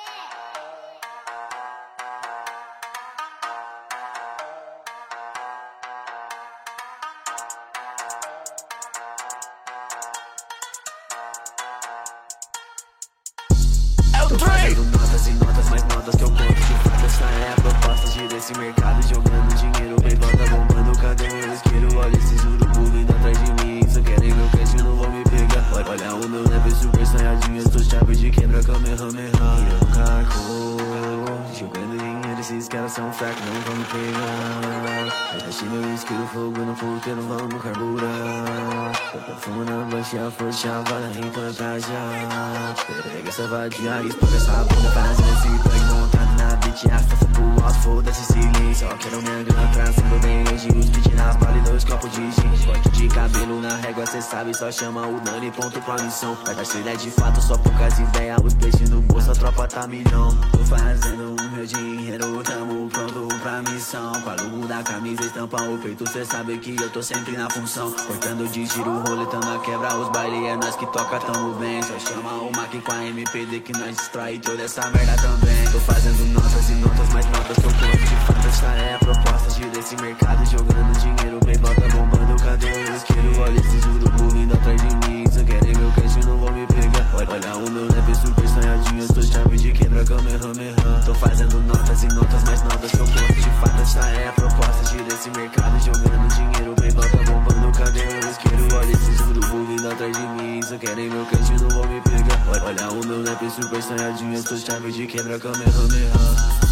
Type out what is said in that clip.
Tô fazendo notas e notas, mais notas que eu conto. De fato essa é a proposta, gira esse mercado jogando dinheiro. Bem volta bombando, cadê meu isqueiro? Olha esses urubu vindo atrás de mim. Só querem meu cash, não vão me pegar. Olha o meu rap super sonhadinho. Eu sou chave de quebra, kamehameha. E eu caco, jogando dinheiro, esses caras são fracos, não vão me pegar. Achei meu isqueiro, fogo no puteiro, vamos carburar. Fumo na baixa, a força, vara, implantar já. Pega essa vadia, explode essa bunda, fazendo esse play montado na beat, arrasta pro alto, foda-se silêncio. Só quero minha grana pra cima, bem hoje, os beat nas balas e 2 copos de gin. Corte de cabelo na régua, cê sabe, só chama o Dani, ponto pra missão. Vai dar cheira de fato, só poucas ideias, os peixes no bolso, a tropa tá milhão. Tô fazendo o meu dinheiro, tamo pronto pra missão. Com a logo da camisa, estampa o peito, cê sabe que eu tô sempre na função. Cortando de giro, roletando a quebra, os baile é nós que toca, tamo bem. Só chama o Mac com a MPD que nós destrói toda essa merda também. Tô fazendo notas e notas, mais notas que eu conto. De fato essa é a proposta, gira esse mercado jogando dinheiro. Bem bota bombando, cadê o isqueiro? Olha esses urubu vindo atrás de mim. Só querem meu cash, não vão me pegar. Olha o meu rap super sonhadinho, eu sou chave de quebra, kamehameha. Tô fazendo notas e notas, mais notas que eu conto. De fato essa é a proposta, gira esse mercado jogando dinheiro. Bem bota bombando, cadê o isqueiro? Olha esses urubu vindo atrás de mim. Só querem meu cash, não vão me pegar. Olha o meu rap super sonhadinho, eu sou chave de quebra, kamehameha.